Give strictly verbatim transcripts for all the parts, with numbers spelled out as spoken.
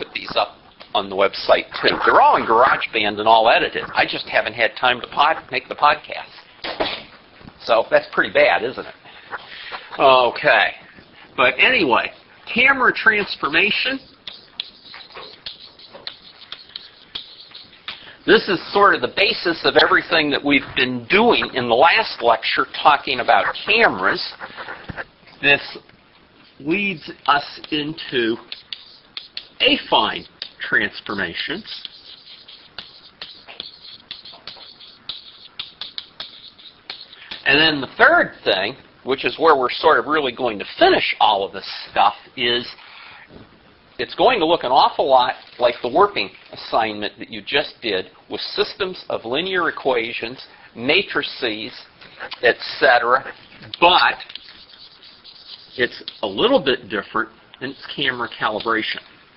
put these up on the website too. They're all in GarageBand and all edited. I just haven't had time to pod, make the podcast. So that's pretty bad, isn't it? Okay. But anyway, camera transformation. This is sort of the basis of everything that we've been doing in the last lecture talking about cameras. This leads us into affine transformations. And then the third thing, which is where we're sort of really going to finish all of this stuff, is it's going to look an awful lot like the warping assignment that you just did with systems of linear equations, matrices, et cetera, but it's a little bit different in its camera calibration.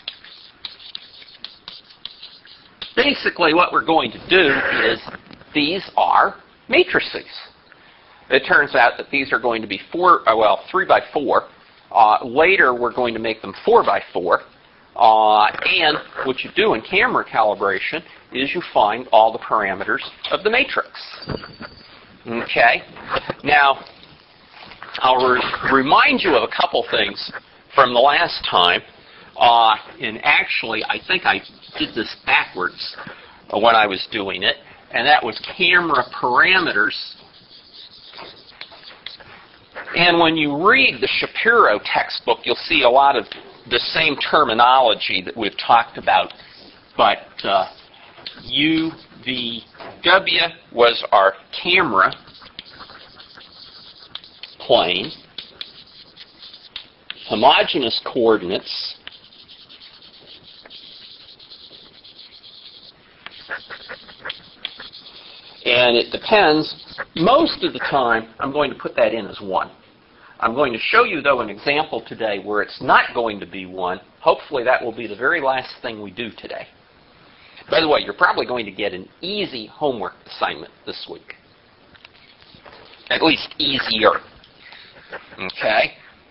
Basically, what we're going to do is these are matrices. It turns out that these are going to be four, uh, well, three by four. Uh, later, we're going to make them four by four. Uh, and what you do in camera calibration is you find all the parameters of the matrix. Okay? Now, I'll re remind you of a couple things from the last time. Uh, and actually, I think I did this backwards uh, when I was doing it. And that was camera parameters. And when you read the Shapiro textbook, you'll see a lot of the same terminology that we've talked about. But uh, U V W was our camera plane. Homogeneous coordinates. And it depends. Most of the time, I'm going to put that in as one. I'm going to show you, though, an example today where it's not going to be one. Hopefully, that will be the very last thing we do today. By the way, you're probably going to get an easy homework assignment this week. At least easier. Okay?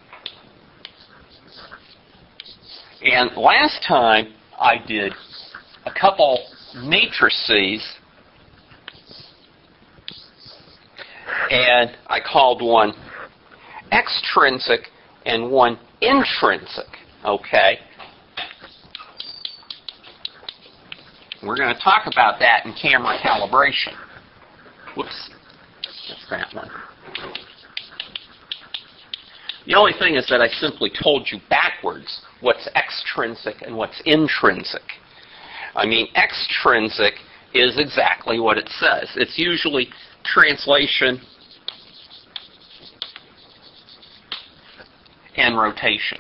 And last time, I did a couple matrices. And I called one extrinsic and one intrinsic, okay? We're going to talk about that in camera calibration. Whoops, that's that one. The only thing is that I simply told you backwards what's extrinsic and what's intrinsic. I mean, extrinsic is exactly what it says. It's usually translation and rotation.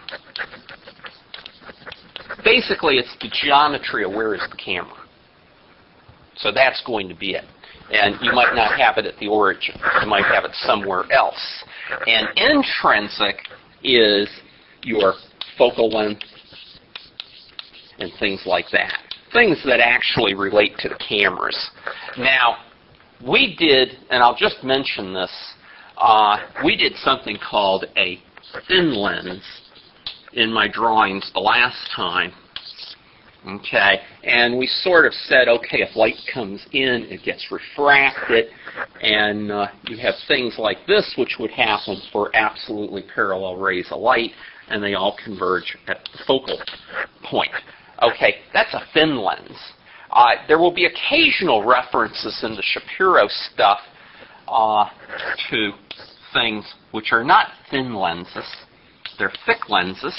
Basically, it's the geometry of where is the camera. So that's going to be it. And you might not have it at the origin. You might have it somewhere else. And intrinsic is your focal length and things like that. Things that actually relate to the cameras. Now, we did, and I'll just mention this, uh, we did something called a thin lens in my drawings the last time. Okay, and we sort of said, okay, if light comes in, it gets refracted, and uh, you have things like this, which would happen for absolutely parallel rays of light, and they all converge at the focal point. Okay, that's a thin lens. Uh, there will be occasional references in the Shapiro stuff uh, to things which are not thin lenses. They're thick lenses.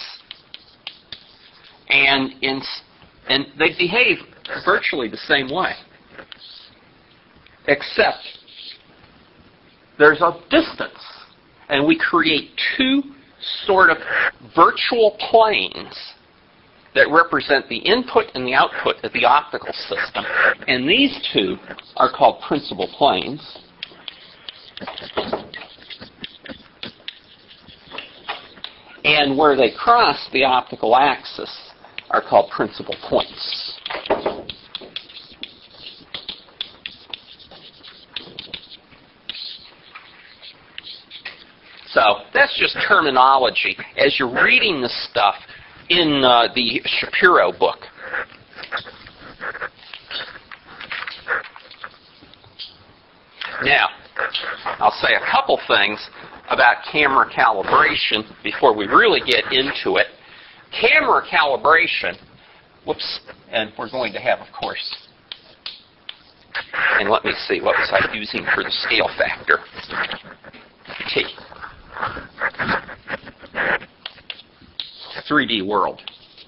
And, in, and they behave virtually the same way. Except there's a distance. And we create two sort of virtual planes that represent the input and the output of the optical system. And these two are called principal planes. And where they cross the optical axis are called principal points. So that's just terminology as you're reading this stuff in uh, the Shapiro book. Now, I'll say a couple things about camera calibration before we really get into it. Camera calibration, whoops, and we're going to have, of course, and let me see, what was I using for the scale factor? T. three D world.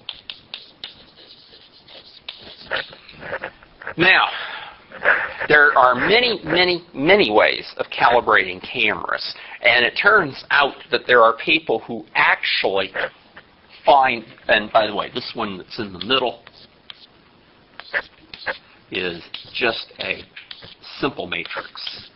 Now, there are many, many, many ways of calibrating cameras, and it turns out that there are people who actually find, and by the way, this one that's in the middle is just a simple matrix.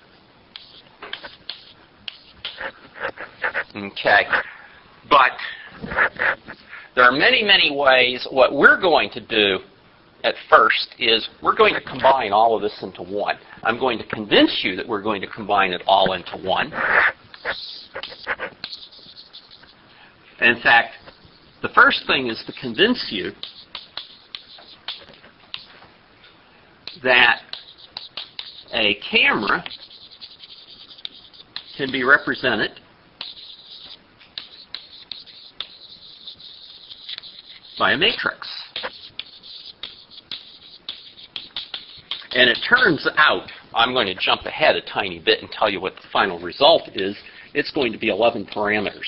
Okay, but there are many, many ways. What we're going to do at first is we're going to combine all of this into one. I'm going to convince you that we're going to combine it all into one. In fact, the first thing is to convince you that a camera can be represented by a matrix. And it turns out, I'm going to jump ahead a tiny bit and tell you what the final result is. It's going to be eleven parameters.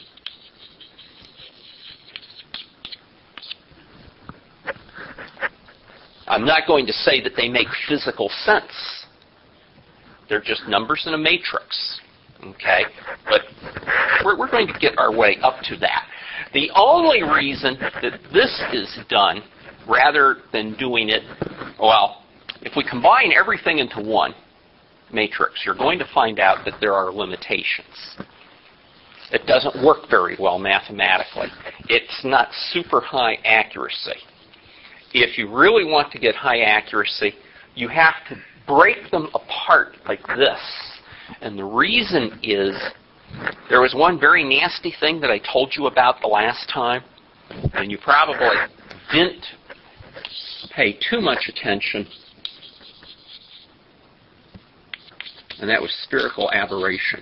I'm not going to say that they make physical sense. They're just numbers in a matrix. Okay? But we're, we're going to get our way up to that. The only reason that this is done, rather than doing it, well, if we combine everything into one matrix, you're going to find out that there are limitations. It doesn't work very well mathematically. It's not super high accuracy. If you really want to get high accuracy, you have to break them apart like this. And the reason is, there was one very nasty thing that I told you about the last time, and you probably didn't pay too much attention, and that was spherical aberration.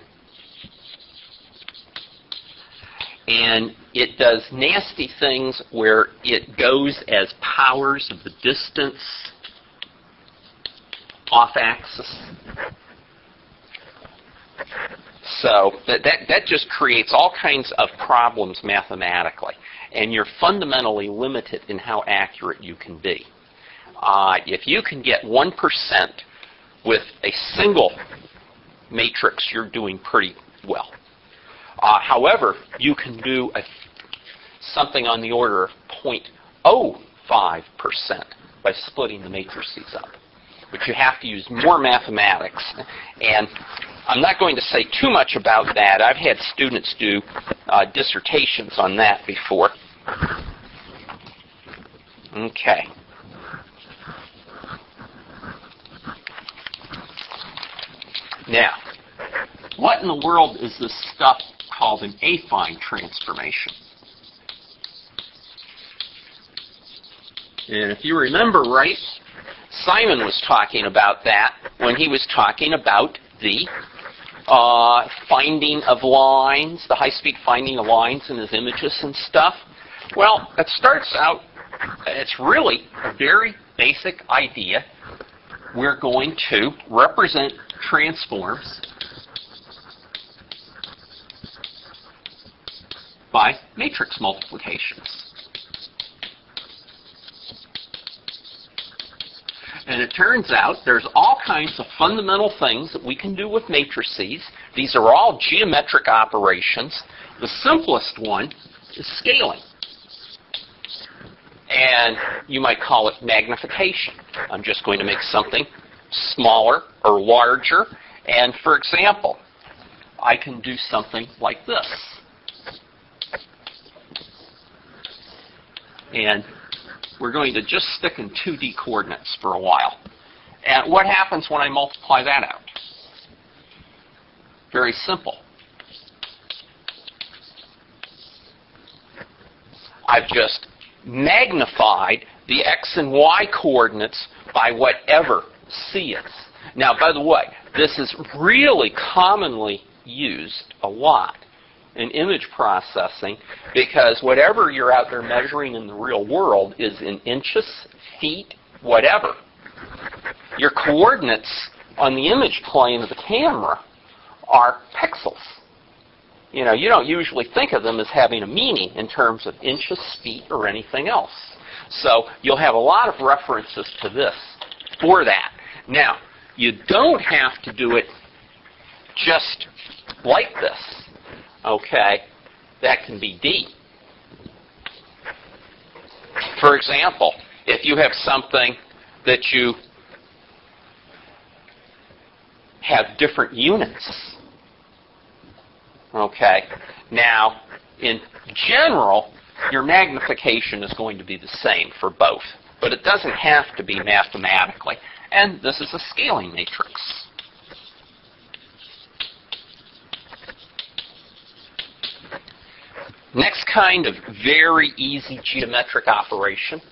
And it does nasty things where it goes as powers of the distance off axis. So that, that, that just creates all kinds of problems mathematically. And you're fundamentally limited in how accurate you can be. Uh, if you can get one percent with a single matrix, you're doing pretty well. Uh, however, you can do a, something on the order of zero point zero five percent by splitting the matrices up. But you have to use more mathematics. And I'm not going to say too much about that. I've had students do uh, dissertations on that before. Okay. Now, what in the world is this stuff called an affine transformation? And if you remember right, Simon was talking about that when he was talking about the uh, finding of lines, the high-speed finding of lines in his images and stuff. Well, it starts out, it's really a very basic idea. We're going to represent transforms by matrix multiplications. And it turns out there's all kinds of fundamental things that we can do with matrices. These are all geometric operations. The simplest one is scaling. And you might call it magnification. I'm just going to make something smaller or larger. And for example, I can do something like this. And we're going to just stick in two D coordinates for a while. And what happens when I multiply that out? Very simple. I've just magnified the x and y coordinates by whatever c is. Now, by the way, this is really commonly used a lot in image processing because whatever you're out there measuring in the real world is in inches, feet, whatever. Your coordinates on the image plane of the camera are pixels. You know, you don't usually think of them as having a meaning in terms of inches, feet, or anything else. So you'll have a lot of references to this for that. Now, you don't have to do it just like this, okay? That can be D. For example, if you have something that you have different units, okay? Now, in general, your magnification is going to be the same for both, but it doesn't have to be mathematically. And this is a scaling matrix. Next kind of very easy geometric operation,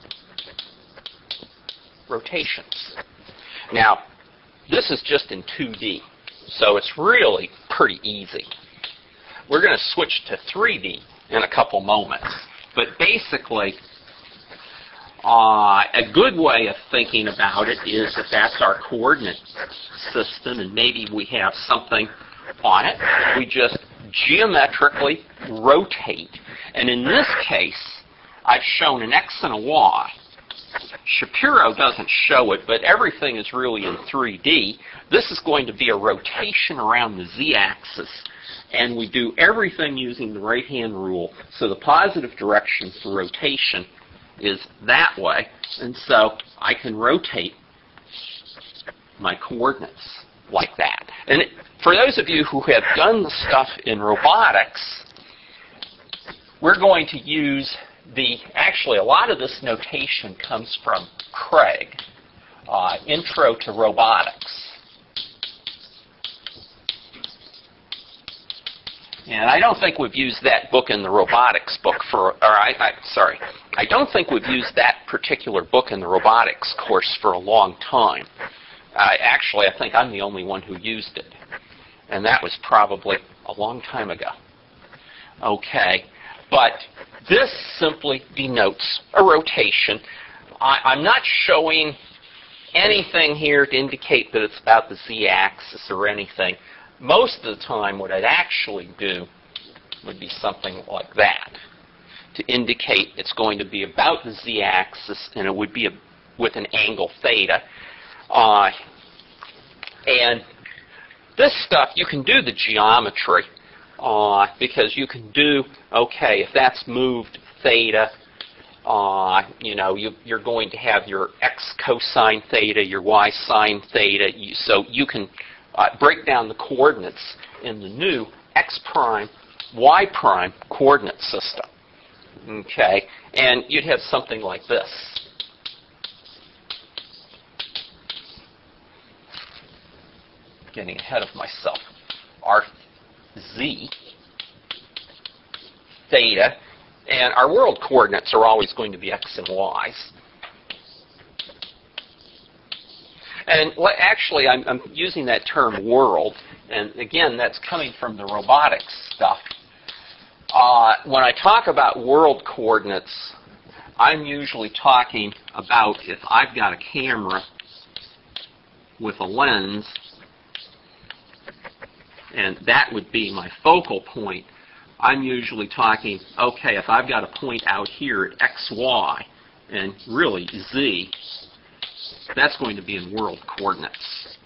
rotations. Now, this is just in two D, so it's really pretty easy. We're going to switch to three D in a couple moments. But basically, uh, a good way of thinking about it is that that's our coordinate system, and maybe we have something on it. We just geometrically rotate. And in this case, I've shown an X and a Y. Shapiro doesn't show it, but everything is really in three D. This is going to be a rotation around the Z-axis. And we do everything using the right-hand rule. So the positive direction for rotation is that way. And so I can rotate my coordinates like that. And it, for those of you who have done the stuff in robotics, we're going to use the, actually a lot of this notation comes from Craig, uh, Intro to Robotics. And I don't think we've used that book in the robotics book for, or I, I, sorry, I don't think we've used that particular book in the robotics course for a long time. Uh, actually, I think I'm the only one who used it. And that was probably a long time ago. Okay, but this simply denotes a rotation. I, I'm not showing anything here to indicate that it's about the Z-axis or anything. Most of the time, what I'd actually do would be something like that to indicate it's going to be about the Z-axis, and it would be a, with an angle theta. Uh, and this stuff, you can do the geometry uh, because you can do, okay, if that's moved theta, uh, you know, you, you're going to have your x cosine theta, your y sine theta, you, so you can Uh, break down the coordinates in the new x prime, y prime coordinate system. Okay, and you'd have something like this. Getting ahead of myself. Our z, theta, and our world coordinates are always going to be x and y's. And actually, I'm, I'm using that term world, and again, that's coming from the robotics stuff. Uh, when I talk about world coordinates, I'm usually talking about if I've got a camera with a lens, and that would be my focal point, I'm usually talking, okay, if I've got a point out here at x, y, and really z, that's going to be in world coordinates.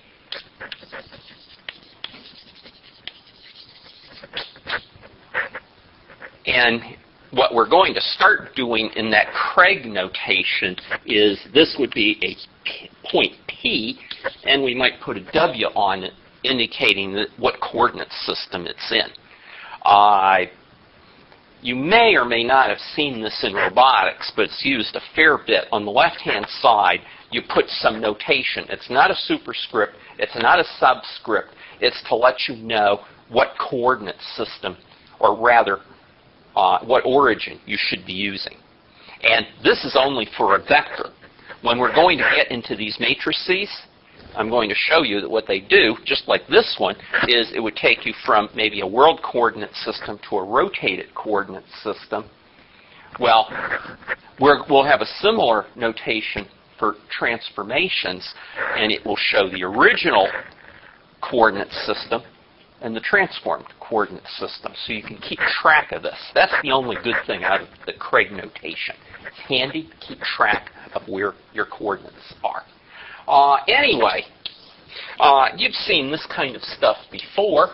And what we're going to start doing in that Craig notation is this would be a p point P, and we might put a W on it, indicating that what coordinate system it's in. Uh, You may or may not have seen this in robotics, but it's used a fair bit. On the left-hand side, you put some notation. It's not a superscript. It's not a subscript. It's to let you know what coordinate system, or rather, uh, what origin you should be using. And this is only for a vector. When we're going to get into these matrices, I'm going to show you that what they do, just like this one, is it would take you from maybe a world coordinate system to a rotated coordinate system. Well, we're, we'll have a similar notation for transformations, and it will show the original coordinate system and the transformed coordinate system, so you can keep track of this. That's the only good thing out of the Craig notation. It's handy to keep track of where your coordinates are. Uh, anyway, uh, you've seen this kind of stuff before.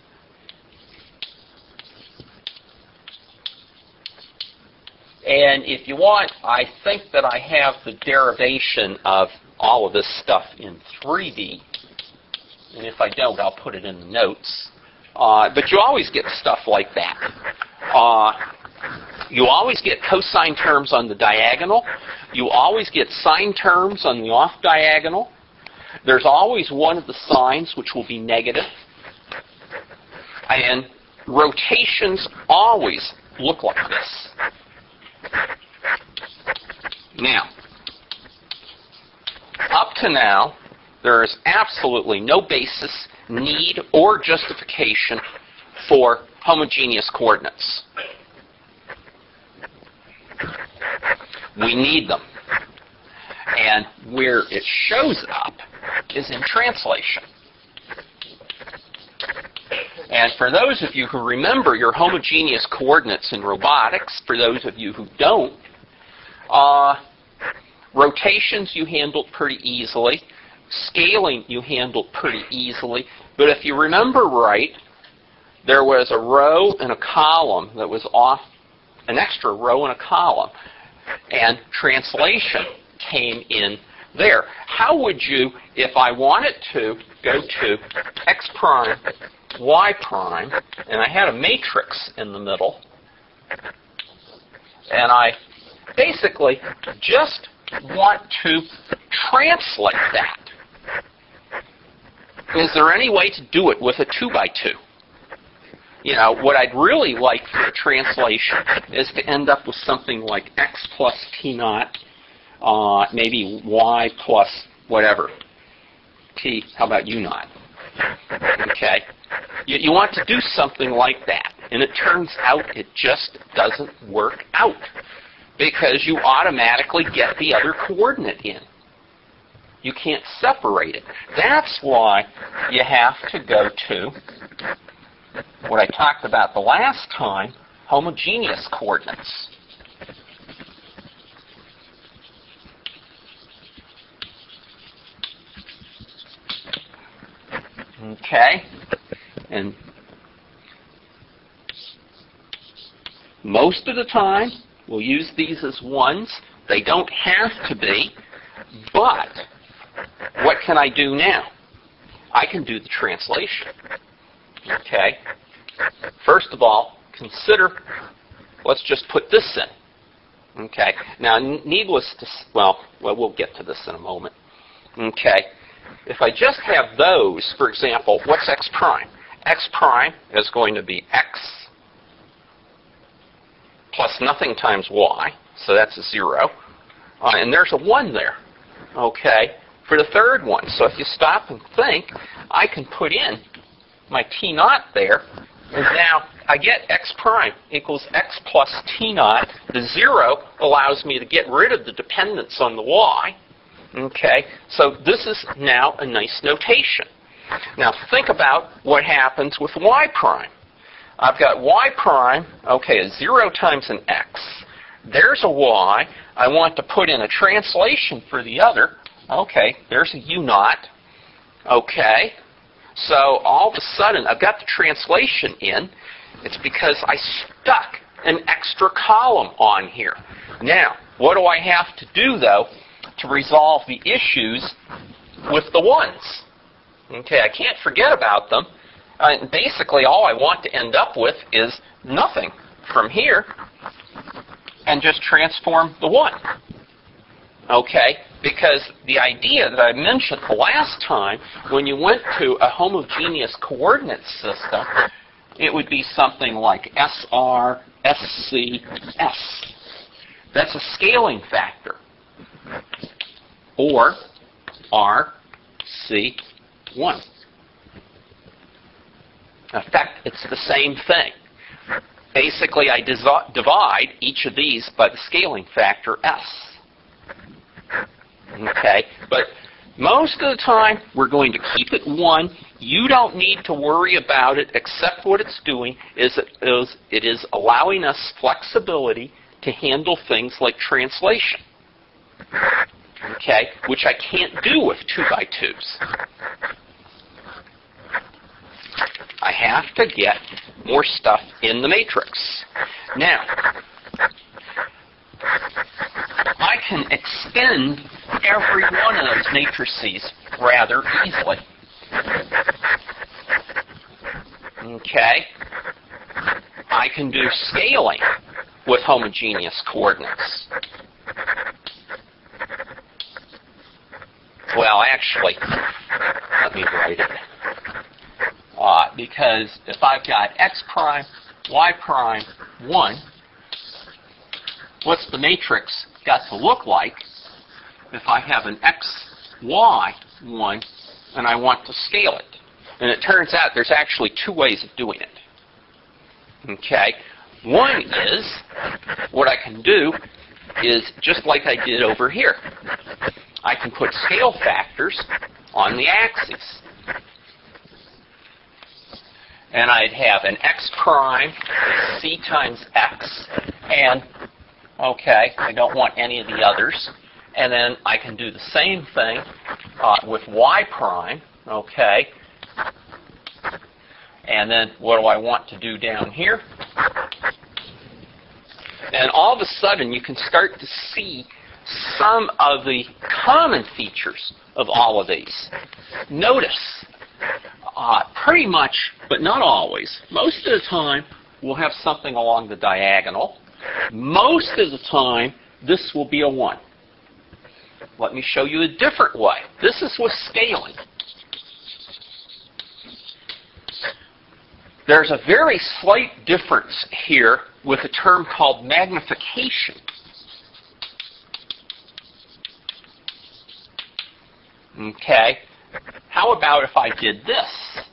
And if you want, I think that I have the derivation of all of this stuff in three D. And if I don't, I'll put it in the notes. Uh, but you always get stuff like that. Uh, you always get cosine terms on the diagonal. You always get sine terms on the off-diagonal. There's always one of the signs which will be negative. And rotations always look like this. Now, up to now, there is absolutely no basis, need, or justification for homogeneous coordinates. We need them. And where it shows up is in translation. And for those of you who remember your homogeneous coordinates in robotics, for those of you who don't, uh, rotations you handled pretty easily. Scaling you handled pretty easily. But if you remember right, there was a row and a column that was off, an extra row and a column. And translation came in there. How would you, if I wanted to go to x prime, y prime, and I had a matrix in the middle, and I basically just want to translate that. Is there any way to do it with a two by two? You know, what I'd really like for a translation is to end up with something like x plus t naught, uh, maybe y plus whatever. T, how about u naught? Okay? You, you want to do something like that. And it turns out it just doesn't work out, because you automatically get the other coordinate in. You can't separate it. That's why you have to go to what I talked about the last time, homogeneous coordinates. Okay? And most of the time, we'll use these as ones. They don't have to be, but what can I do now? I can do the translation. Okay? First of all, consider, let's just put this in. Okay? Now, needless to, well, well, we'll get to this in a moment. Okay? If I just have those, for example, what's x prime? X prime is going to be x plus nothing times y, so that's a zero. Uh, and there's a one there. Okay? For the third one. So if you stop and think, I can put in my t naught there, and now I get x prime equals x plus t naught. The zero allows me to get rid of the dependence on the y. Okay, so this is now a nice notation. Now think about what happens with y prime. I've got y prime, okay, a zero times an x. There's a y. I want to put in a translation for the other. Okay, there's a u naught. Okay, so all of a sudden I've got the translation in. It's because I stuck an extra column on here. Now, what do I have to do, though, to resolve the issues with the ones? Okay, I can't forget about them. Uh, basically, all I want to end up with is nothing from here, and just transform the one. Okay, because the idea that I mentioned the last time, when you went to a homogeneous coordinate system, it would be something like S R, S C, S. That's a scaling factor. Or R, see, one. In effect, it's the same thing. Basically, I divide each of these by the scaling factor S. Okay, but most of the time, we're going to keep it one. You don't need to worry about it, except what it's doing is it is, it is allowing us flexibility to handle things like translation. Okay, which I can't do with two by twos. I have to get more stuff in the matrix. Now, I can extend every one of those matrices rather easily. Okay? I can do scaling with homogeneous coordinates. Well, actually, let me write it. Uh, because if I've got x prime, y prime, one, what's the matrix got to look like if I have an x, y, one, and I want to scale it? And it turns out there's actually two ways of doing it. Okay? One is, what I can do is just like I did over here. I can put scale factors on the axes. And I'd have an x prime, c times x, and, okay, I don't want any of the others. And then I can do the same thing uh, with y prime, okay. And then what do I want to do down here? And all of a sudden, you can start to see some of the common features of all of these. Notice, uh, pretty much, but not always, most of the time, we'll have something along the diagonal. Most of the time, this will be a one. Let me show you a different way. This is with scaling. There's a very slight difference here with a term called magnification. Okay, how about if I did this?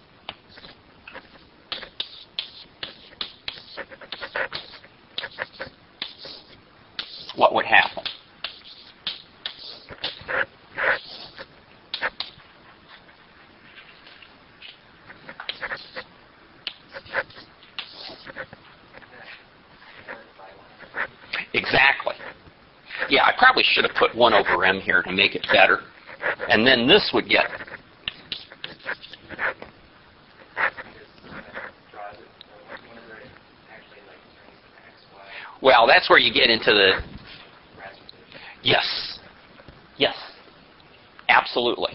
What would happen? Exactly. Yeah, I probably should have put one over m here to make it better. And then this would get... Well, that's where you get into the... Yes. Yes. Absolutely.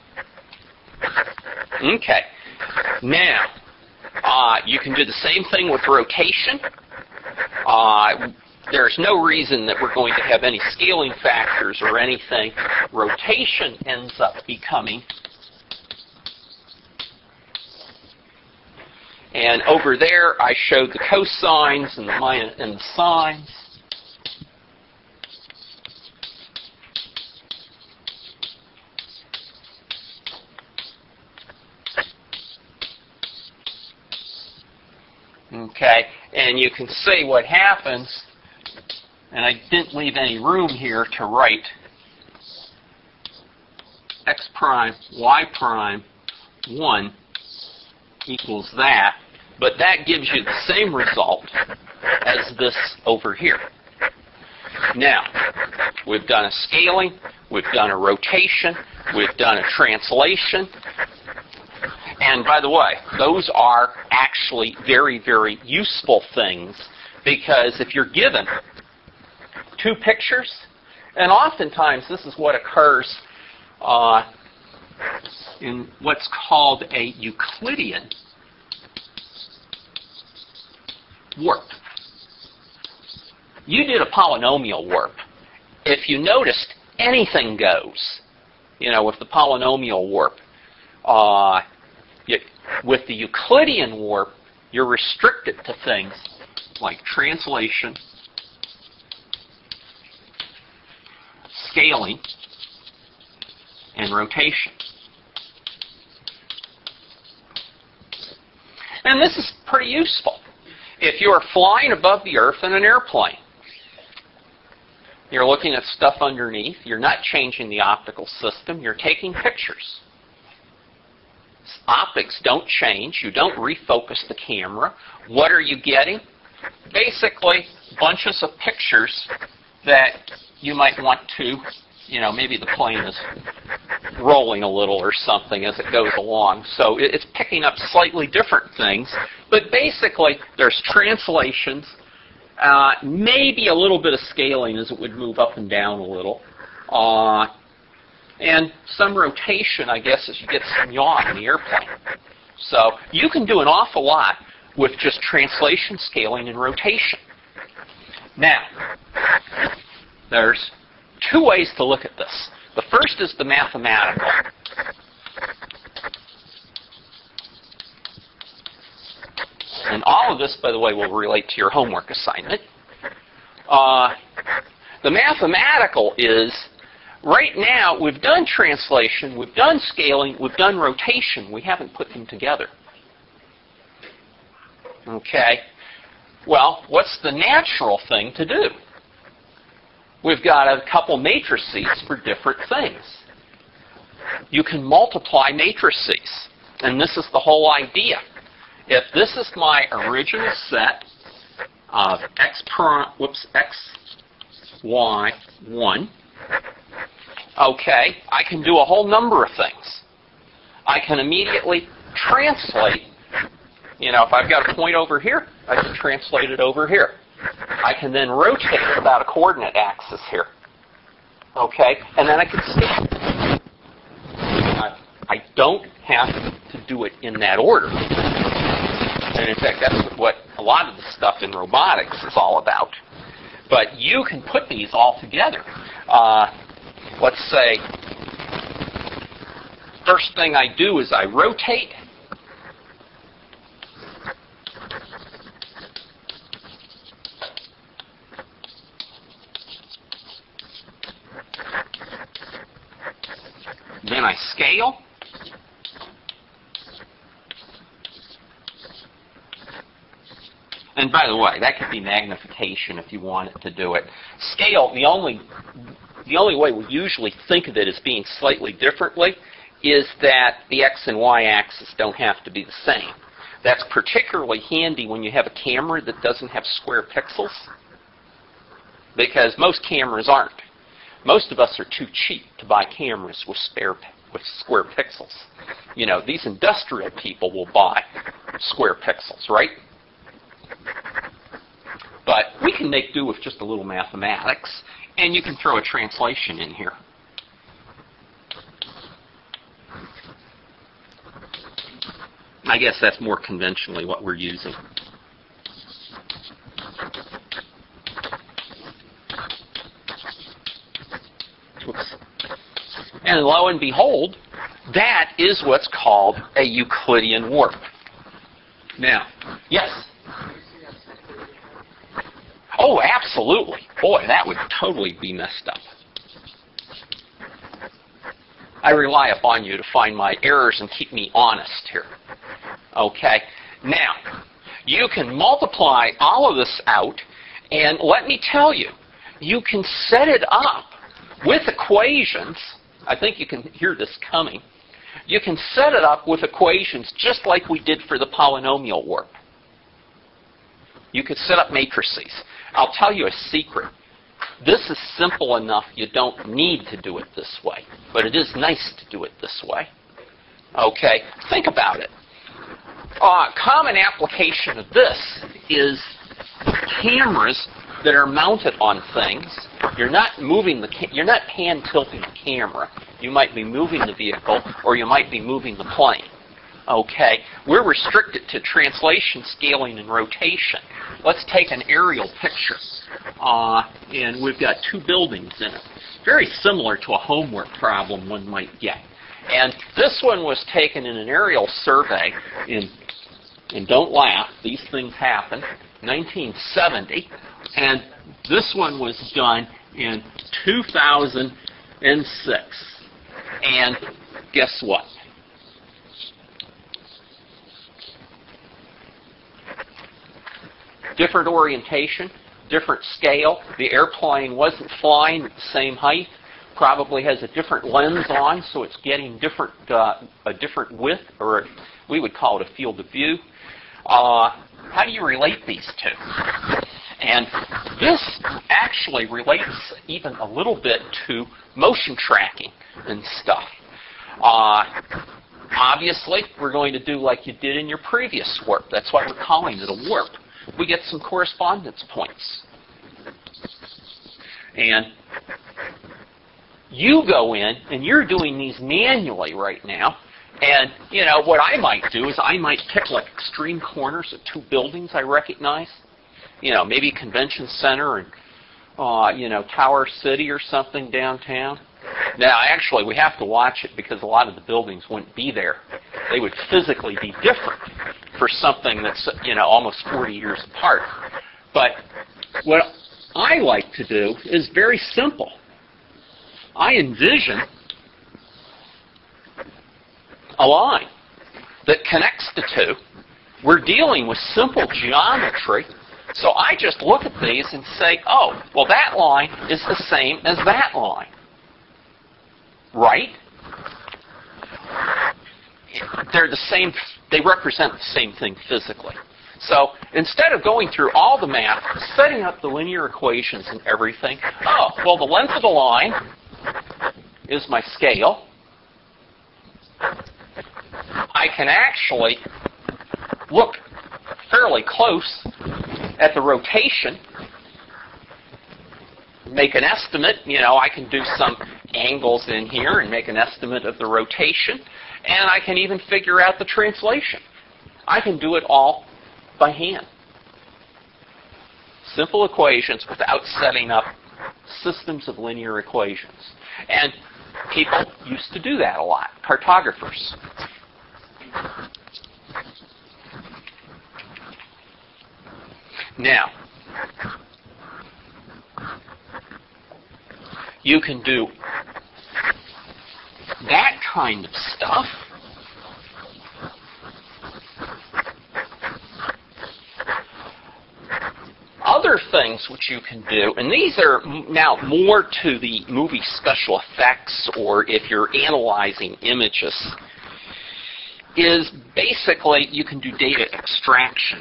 Okay. Now, uh, you can do the same thing with rotation. Uh, There's no reason that we're going to have any scaling factors or anything. Rotation ends up becoming, and over there I showed the cosines and the minus and the sines. Okay, and you can see what happens. And I didn't leave any room here to write x prime, y prime, one equals that. But that gives you the same result as this over here. Now, we've done a scaling, we've done a rotation, we've done a translation. And by the way, those are actually very, very useful things, because if you're given two pictures, and oftentimes this is what occurs uh, in what's called a Euclidean warp. You did a polynomial warp. If you noticed, anything goes, you know, with the polynomial warp. Uh, you, with the Euclidean warp, you're restricted to things like translation, scaling, and rotation. And this is pretty useful. If you are flying above the earth in an airplane, you're looking at stuff underneath, you're not changing the optical system, you're taking pictures. Optics don't change, you don't refocus the camera. What are you getting? Basically, bunches of pictures that you might want to, you know, maybe the plane is rolling a little or something as it goes along. So it's picking up slightly different things. But basically, there's translations, uh, maybe a little bit of scaling as it would move up and down a little. Uh, and some rotation, I guess, as you get some yaw in the airplane. So you can do an awful lot with just translation, scaling, and rotation. Now, there's two ways to look at this. The first is the mathematical. And all of this, by the way, will relate to your homework assignment. Uh, the mathematical is, right now, we've done translation, we've done scaling, we've done rotation. We haven't put them together. Okay? Well, what's the natural thing to do? We've got a couple matrices for different things. You can multiply matrices, and this is the whole idea. If this is my original set of x prime, whoops, x, y, one, okay, I can do a whole number of things. I can immediately translate. You know, if I've got a point over here, I can translate it over here. I can then rotate it about a coordinate axis here. Okay? And then I can scale. I, I don't have to do it in that order. And in fact, that's what a lot of the stuff in robotics is all about. But you can put these all together. Uh, let's say, first thing I do is I rotate. Then I scale. And by the way, that could be magnification if you wanted to do it. Scale, the only, the only way we usually think of it as being slightly differently is that the x and y axis don't have to be the same. That's particularly handy when you have a camera that doesn't have square pixels, because most cameras aren't. Most of us are too cheap to buy cameras with spare with square pixels. You know, these industrial people will buy square pixels, right? But we can make do with just a little mathematics, and you can throw a translation in here. I guess that's more conventionally what we're using. Oops. And lo and behold, that is what's called a Euclidean warp. Now, yes? Oh, absolutely. Boy, that would totally be messed up. I rely upon you to find my errors and keep me honest here. Okay? Now, you can multiply all of this out, and let me tell you, you can set it up with equations. I think you can hear this coming. You can set it up with equations just like we did for the polynomial warp. You could set up matrices. I'll tell you a secret. This is simple enough you don't need to do it this way. But it is nice to do it this way. Okay? Think about it. A uh, common application of this is cameras that are mounted on things. You're not moving the ca- you're not hand tilting the camera. You might be moving the vehicle, or you might be moving the plane. Okay, we're restricted to translation, scaling, and rotation. Let's take an aerial picture, uh, and we've got two buildings in it. Very similar to a homework problem one might get. And this one was taken in an aerial survey in, and don't laugh, these things happen, nineteen seventy. And this one was done in two thousand six. And guess what? different orientation, different scale. The airplane wasn't flying at the same height. Probably has a different lens on, so it's getting different uh, a different width, or we would call it a field of view. Uh, how do you relate these two? And this actually relates even a little bit to motion tracking and stuff. Uh, obviously, we're going to do like you did in your previous warp. That's why we're calling it a warp. We get some correspondence points. And you go in, and you're doing these manually right now. And, you know, what I might do is I might pick, like, extreme corners of two buildings I recognize. You know, maybe Convention Center and, uh, you know, Tower City or something downtown. Now, actually, we have to watch it because a lot of the buildings wouldn't be there. They would physically be different for something that's, you know, almost forty years apart. But what I like to do is very simple. I envision a line that connects the two. We're dealing with simple geometry. So I just look at these and say, oh, well, that line is the same as that line. Right? They're the same, they represent the same thing physically. So instead of going through all the math, setting up the linear equations and everything, oh, well, the length of the line is my scale. I can actually look fairly close at the rotation, make an estimate. You know, I can do some angles in here and make an estimate of the rotation, and I can even figure out the translation. I can do it all by hand. Simple equations without setting up systems of linear equations. And people used to do that a lot, cartographers. Now, you can do that kind of stuff. Other things which you can do, and these are now more to the movie special effects, or if you're analyzing images, is basically you can do data extraction.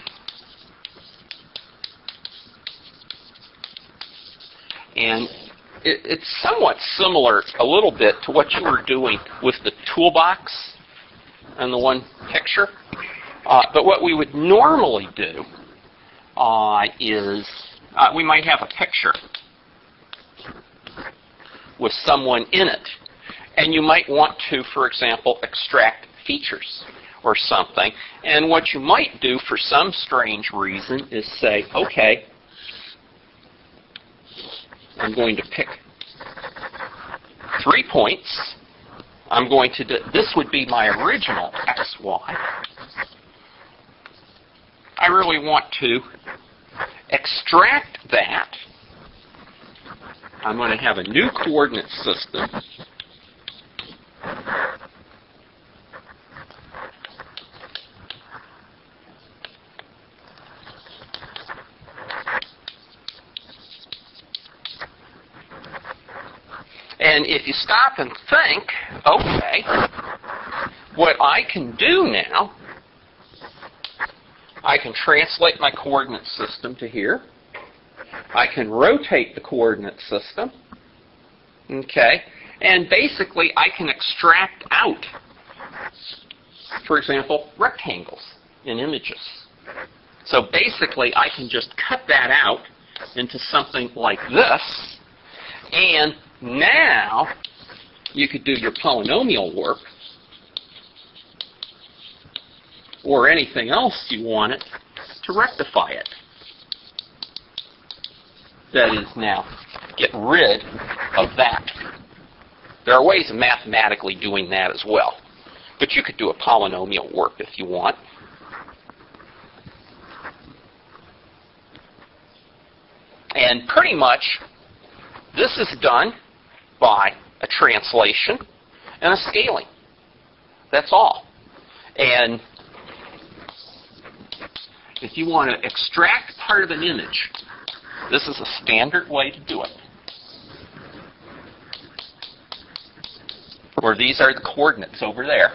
And it, it's somewhat similar a little bit to what you were doing with the toolbox and the one picture. Uh, but what we would normally do uh, is uh, we might have a picture with someone in it. And you might want to, for example, extract features or something. And what you might do for some strange reason is say, okay, I'm going to pick three points. I'm going to do, this would be my original X Y. I really want to extract that. I'm going to have a new coordinate system. And if you stop and think, okay, what I can do now, I can translate my coordinate system to here. I can rotate the coordinate system. Okay? And basically, I can extract out, for example, rectangles in images. So basically, I can just cut that out into something like this, and now you could do your polynomial work or anything else you wanted to rectify it. That is, now get rid of that. There are ways of mathematically doing that as well. But you could do a polynomial work if you want. And pretty much this is done by a translation and a scaling. That's all. And if you want to extract part of an image, this is a standard way to do it. Or these are the coordinates over there.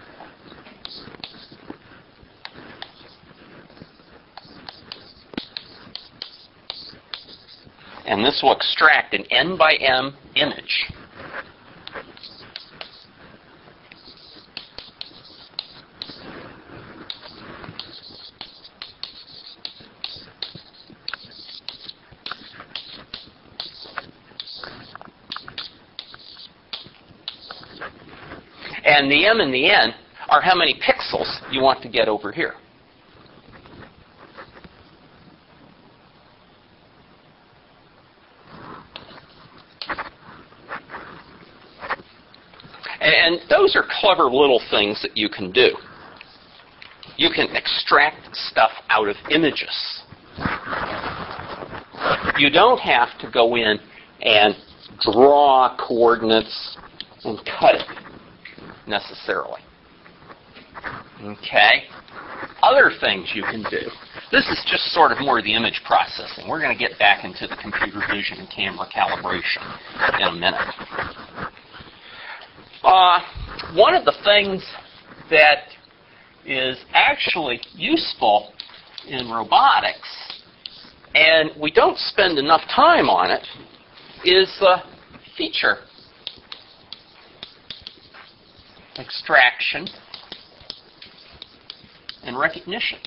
And this will extract an n by m image. And the m and the n are how many pixels you want to get over here. And those are clever little things that you can do. You can extract stuff out of images. You don't have to go in and draw coordinates and cut it necessarily. Okay? Other things you can do. This is just sort of more the image processing. We're going to get back into the computer vision and camera calibration in a minute. Uh, one of the things that is actually useful in robotics, and we don't spend enough time on it, is uh, feature extraction and recognition.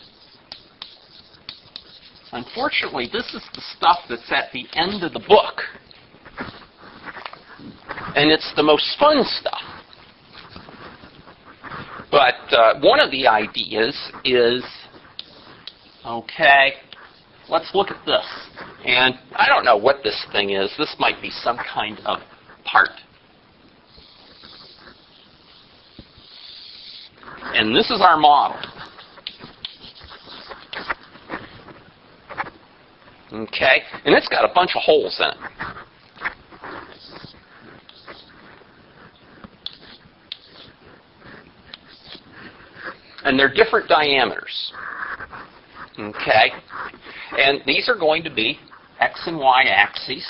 Unfortunately, this is the stuff that's at the end of the book. And it's the most fun stuff. But uh, one of the ideas is, okay, let's look at this. And I don't know what this thing is. This might be some kind of part. And this is our model. Okay? And it's got a bunch of holes in it. And they're different diameters. Okay? And these are going to be X and Y axes.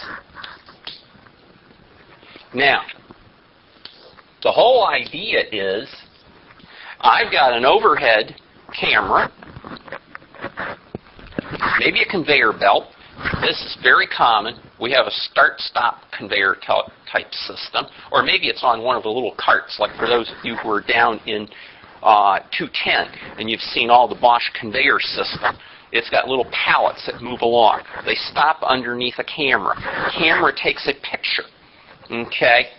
Now, the whole idea is I've got an overhead camera, maybe a conveyor belt. This is very common. We have a start-stop conveyor type system. Or maybe it's on one of the little carts, like for those of you who are down in uh, two ten, and you've seen all the Bosch conveyor system. It's got little pallets that move along. They stop underneath a camera. Camera takes a picture. Okay?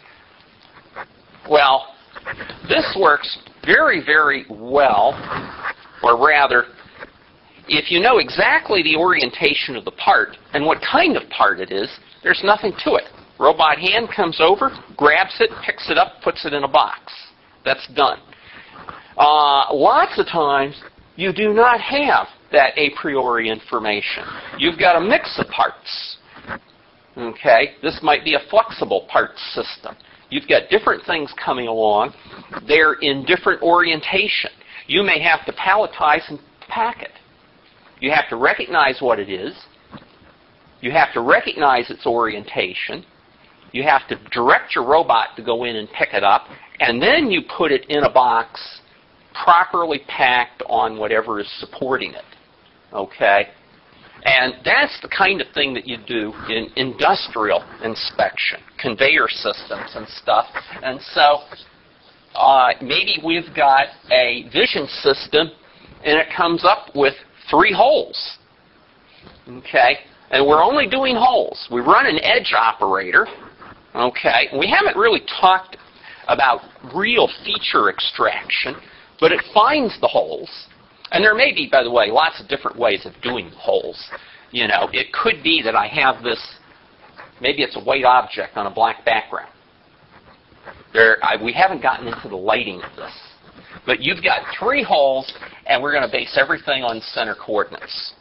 Well, this works very, very well, or rather, if you know exactly the orientation of the part and what kind of part it is, there's nothing to it. Robot hand comes over, grabs it, picks it up, puts it in a box. That's done. Uh, lots of times, you do not have that a priori information. You've got a mix of parts. Okay? This might be a flexible parts system. You've got different things coming along. They're in different orientation. You may have to palletize and pack it. You have to recognize what it is. You have to recognize its orientation. You have to direct your robot to go in and pick it up. And then you put it in a box properly packed on whatever is supporting it. Okay? And that's the kind of thing that you do in industrial inspection, conveyor systems and stuff. And so uh, maybe we've got a vision system and it comes up with three holes. Okay? And we're only doing holes. We run an edge operator. Okay? We haven't really talked about real feature extraction, but it finds the holes. And there may be, by the way, lots of different ways of doing holes. You know, it could be that I have this, maybe it's a white object on a black background. There, I, we haven't gotten into the lighting of this. But you've got three holes, and we're going to base everything on center coordinates.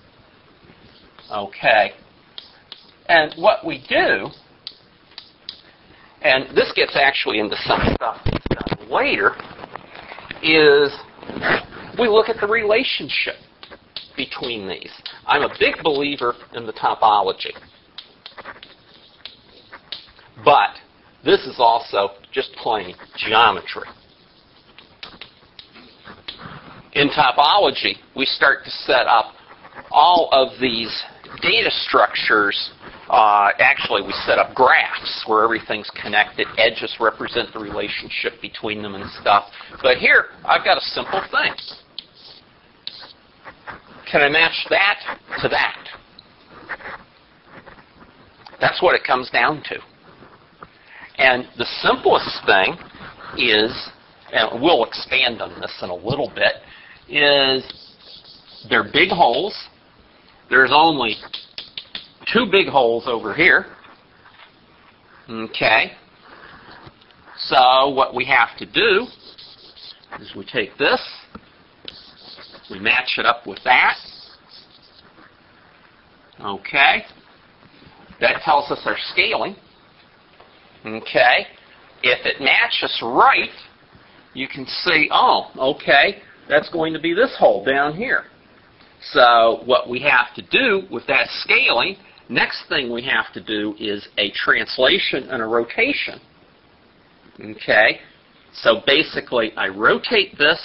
Okay. And what we do, and this gets actually into some stuff that's done later, is we look at the relationship between these. I'm a big believer in the topology. But this is also just plain geometry. In topology, we start to set up all of these data structures. Uh, actually, we set up graphs where everything's connected. Edges represent the relationship between them and stuff. But here, I've got a simple thing. Can I match that to that? That's what it comes down to. And the simplest thing is, and we'll expand on this in a little bit, is they're big holes. There's only two big holes over here. Okay. So what we have to do is we take this, we match it up with that. Okay. That tells us our scaling. Okay. If it matches right, you can see, oh, okay, that's going to be this hole down here. So what we have to do with that scaling, next thing we have to do is a translation and a rotation. Okay. So basically, I rotate this.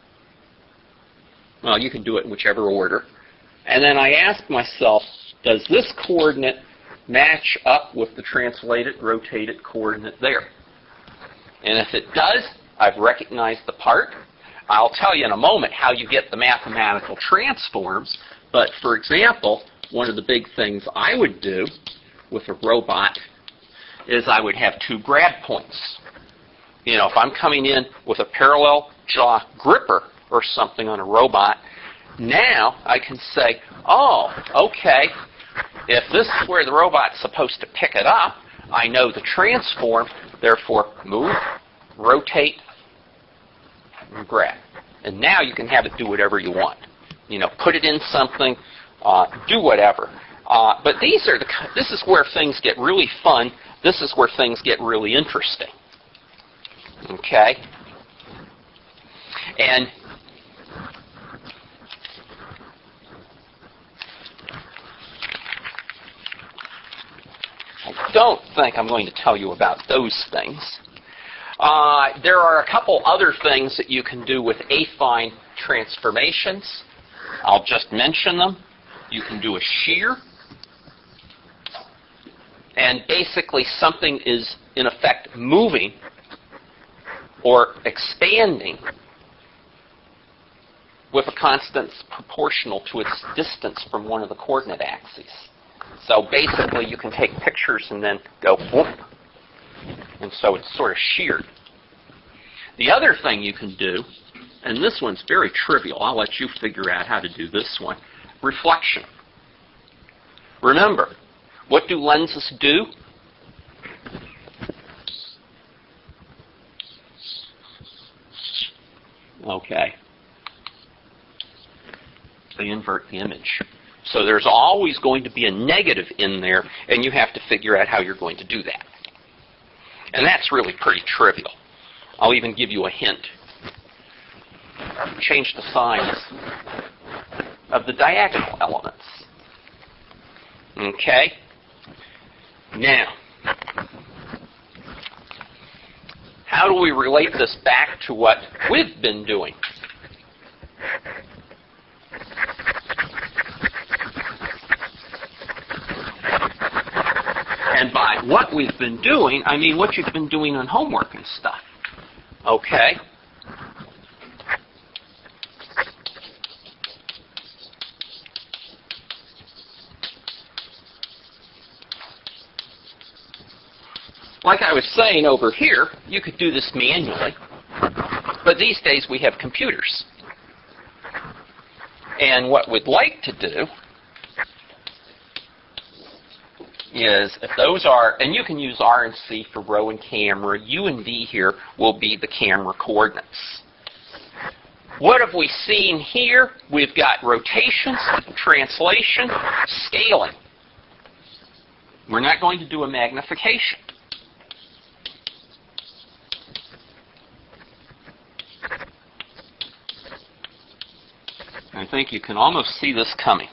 Well, you can do it in whichever order. And then I ask myself, does this coordinate match up with the translated, rotated coordinate there? And if it does, I've recognized the part. I'll tell you in a moment how you get the mathematical transforms. But for example, one of the big things I would do with a robot is I would have two grab points. You know, if I'm coming in with a parallel jaw gripper or something on a robot, now I can say, oh, okay, if this is where the robot's supposed to pick it up, I know the transform, therefore move, rotate, and grab. And now you can have it do whatever you want. You know, put it in something, uh, do whatever. Uh, but these are the, this is where things get really fun. This is where things get really interesting. Okay? And I don't think I'm going to tell you about those things. Uh, there are a couple other things that you can do with affine transformations. I'll just mention them. You can do a shear. And basically something is, in effect, moving or expanding with a constant proportional to its distance from one of the coordinate axes. So basically you can take pictures and then go whoop. And so it's sort of sheared. The other thing you can do, and this one's very trivial, I'll let you figure out how to do this one, reflection. Remember, what do lenses do? Okay. They invert the image. So there's always going to be a negative in there, and you have to figure out how you're going to do that. And that's really pretty trivial. I'll even give you a hint. Change the signs of the diagonal elements. Okay? Now, how do we relate this back to what we've been doing? And by what we've been doing, I mean what you've been doing on homework and stuff. Okay? Like I was saying over here, you could do this manually, but these days we have computers. And what we'd like to do is, if those are, and you can use R and C for row and camera, U and V here will be the camera coordinates. What have we seen here? We've got rotations, translation, scaling. We're not going to do a magnification. think you can almost see this coming.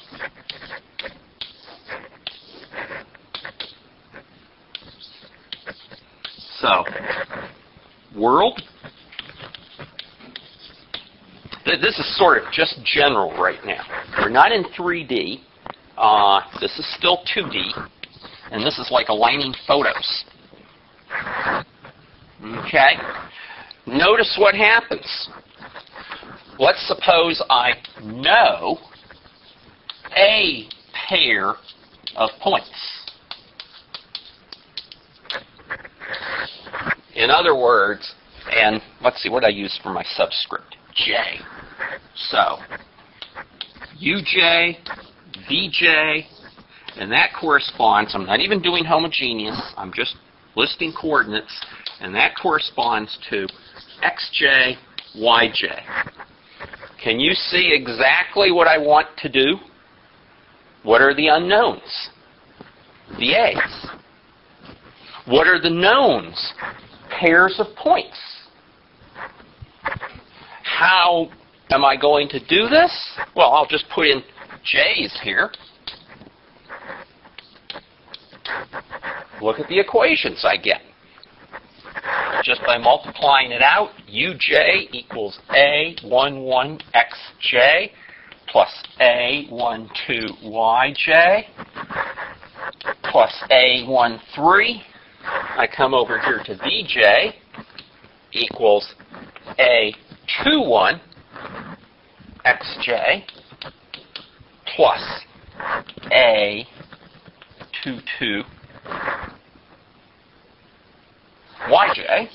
So, world. This is sort of just general right now. We're not in three D. Uh, this is still two D. And this is like aligning photos. Okay? Notice what happens. Let's suppose I know a pair of points. In other words, and let's see what I use for my subscript, J. So, U J, V J, and that corresponds, I'm not even doing homogeneous, I'm just listing coordinates, and that corresponds to X J, Y J. Can you see exactly what I want to do? What are the unknowns? The A's. What are the knowns? Pairs of points. How am I going to do this? Well, I'll just put in J's here. Look at the equations I get. Just by multiplying it out, U J equals A one one X J plus A one two Y J plus A one three. I come over here to V J equals A two one X J plus A two two Y J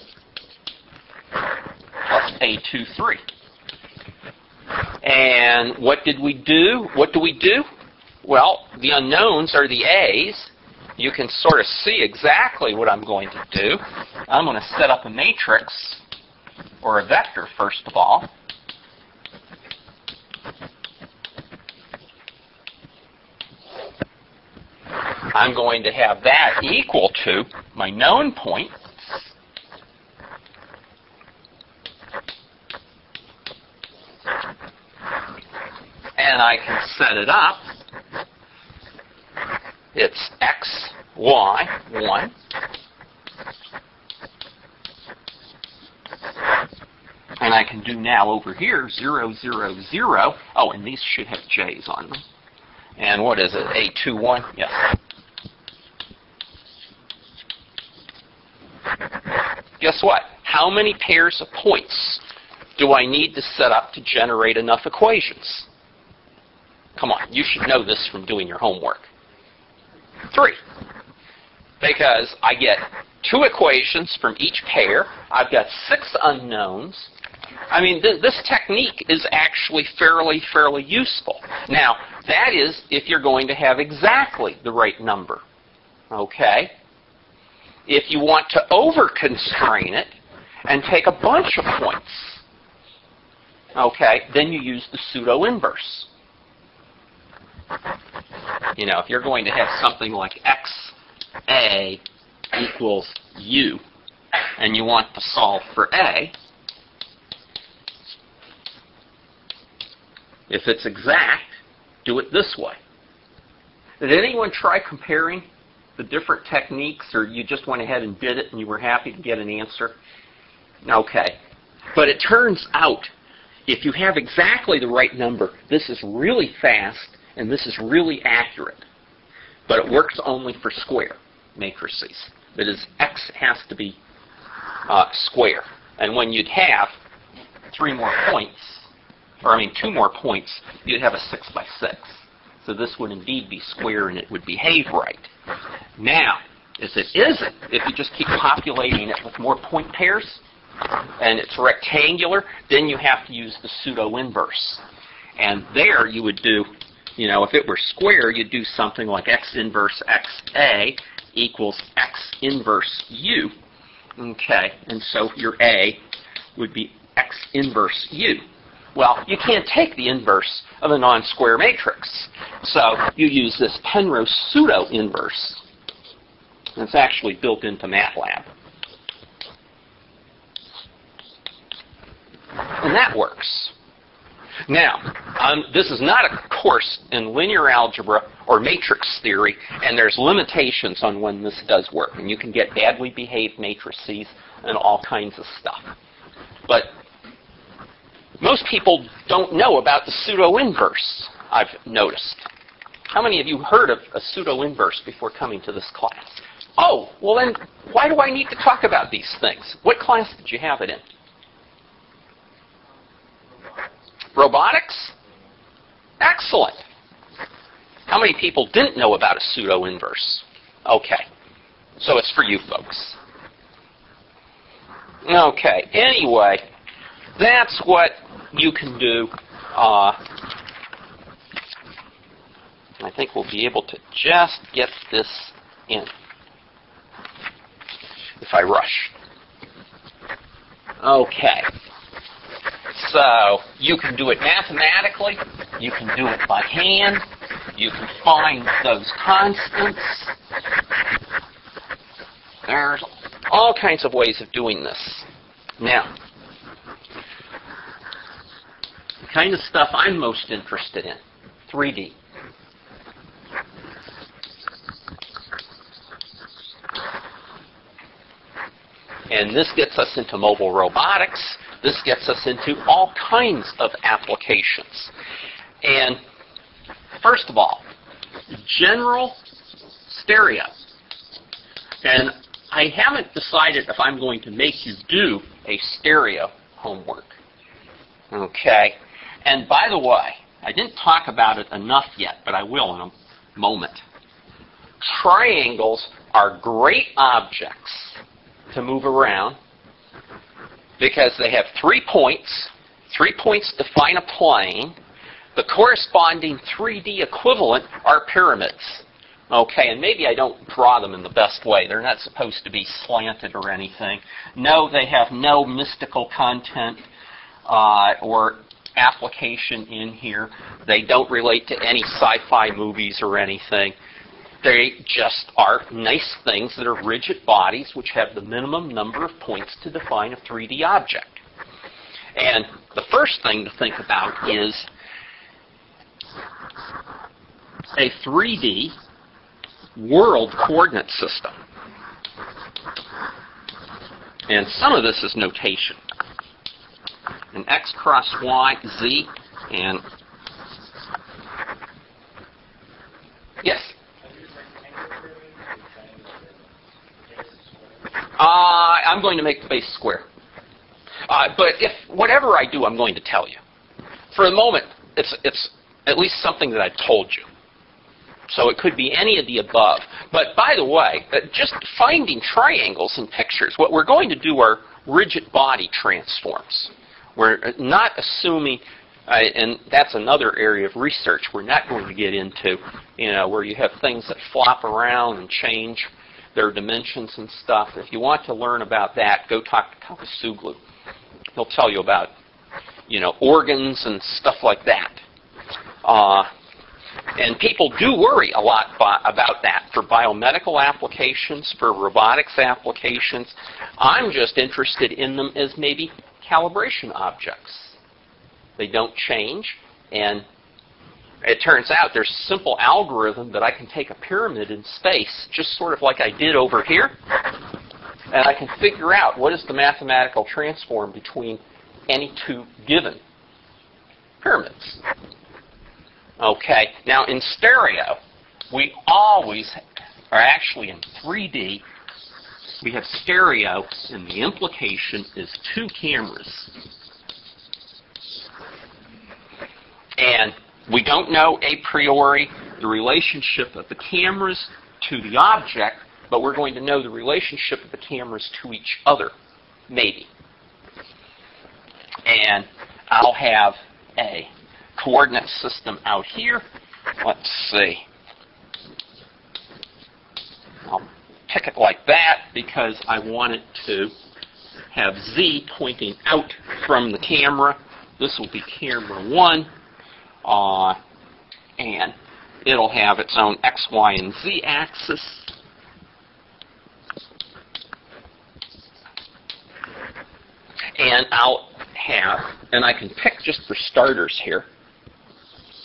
plus A two three. And what did we do? What do we do? Well, the unknowns are the A's. You can sort of see exactly what I'm going to do. I'm going to set up a matrix, or a vector, first of all. I'm going to have that equal to my known point. And I can set it up. It's X, Y, one. And I can do now over here, zero, zero, zero. Oh, and these should have J's on them. And what is it, A two one? Yes. Guess what? How many pairs of points do I need to set up to generate enough equations? Come on, you should know this from doing your homework. Three. Because I get two equations from each pair. I've got six unknowns. I mean, th this technique is actually fairly, fairly useful. Now, that is if you're going to have exactly the right number. Okay? If you want to over-constrain it and take a bunch of points, okay, then you use the pseudo-inverse. You know, if you're going to have something like X A equals U, and you want to solve for A, if it's exact, do it this way. Did anyone try comparing the different techniques, or you just went ahead and did it and you were happy to get an answer? Okay. But it turns out, if you have exactly the right number, this is really fast and this is really accurate. But it works only for square matrices. That is, X has to be uh, square. And when you'd have three more points, or I mean two more points, you'd have a six by six. So this would indeed be square and it would behave right. Now, if it isn't, if you just keep populating it with more point pairs, and it's rectangular, then you have to use the pseudo-inverse. And there you would do, you know, if it were square, you'd do something like X inverse X A equals X inverse U. Okay, and so your A would be X inverse U. Well, you can't take the inverse of a non-square matrix. So you use this Penrose pseudo-inverse. It's actually built into MATLAB. And that works. Now, Um, this is not a course in linear algebra or matrix theory, and there's limitations on when this does work. And you can get badly behaved matrices and all kinds of stuff. But most people don't know about the pseudo-inverse, I've noticed. How many of you heard of a pseudo-inverse before coming to this class? Oh, well then, why do I need to talk about these things? What class did you have it in? Robotics? Excellent. How many people didn't know about a pseudo-inverse? Okay. So it's for you folks. Okay. Anyway, that's what you can do. Uh, I think we'll be able to just get this in if I rush. Okay. So you can do it mathematically. You can do it by hand. You can find those constants. There's all kinds of ways of doing this. Now, the kind of stuff I'm most interested in, three D. And this gets us into mobile robotics. This gets us into all kinds of applications. And first of all, general stereo. And I haven't decided if I'm going to make you do a stereo homework. Okay? And by the way, I didn't talk about it enough yet, but I will in a moment. Triangles are great objects to move around because they have three points. Three points define a plane. The corresponding three D equivalent are pyramids. Okay, and maybe I don't draw them in the best way. They're not supposed to be slanted or anything. No, they have no mystical content uh, or application in here. They don't relate to any sci-fi movies or anything. They just are nice things that are rigid bodies which have the minimum number of points to define a three D object. And the first thing to think about is a three D world coordinate system. And some of this is notation. An x cross y, z, and... Yes? Uh, I'm going to make the base square. Uh, but if whatever I do, I'm going to tell you. For the moment, it's, it's at least something that I've told you. So it could be any of the above. But by the way, uh, just finding triangles in pictures, what we're going to do are rigid body transforms. We're not assuming, uh, and that's another area of research we're not going to get into, you know, where you have things that flop around and change their dimensions and stuff. If you want to learn about that, go talk to Takasuglu. He'll tell you about, you know, organs and stuff like that. Uh, and people do worry a lot by, about that for biomedical applications, for robotics applications. I'm just interested in them as maybe calibration objects. They don't change, and it turns out there's a simple algorithm that I can take a pyramid in space, just sort of like I did over here, and I can figure out what is the mathematical transform between any two given pyramids. Okay, now in stereo, we always are actually in three D. We have stereo, and the implication is two cameras. And we don't know a priori the relationship of the cameras to the object, but we're going to know the relationship of the cameras to each other, maybe. And I'll have a coordinate system out here. Let's see. I'll pick it like that because I want it to have Z pointing out from the camera. This will be camera one. Uh, and it'll have its own X, Y, and Z axis. And I'll have, and I can pick just for starters here,